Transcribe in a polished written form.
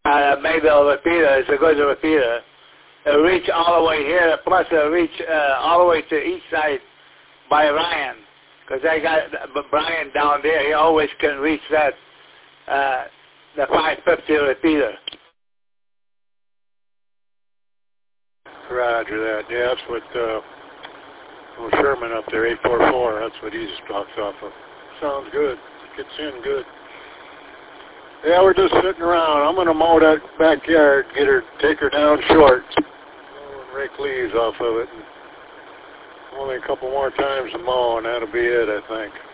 Mayville repeater. It's a good repeater. It'll reach all the way here, plus it'll reach all the way to the east side by Ryan. Because I got Brian down there. He always can reach that, the 550 repeater. Roger that. Yeah, that's what Sherman up there, 844, that's what he just talks off of. Sounds good. Gets in good. Yeah, we're just sitting around. I'm going to mow that backyard, take her down short, and rake leaves off of it. And only a couple more times to mow, and that'll be it, I think.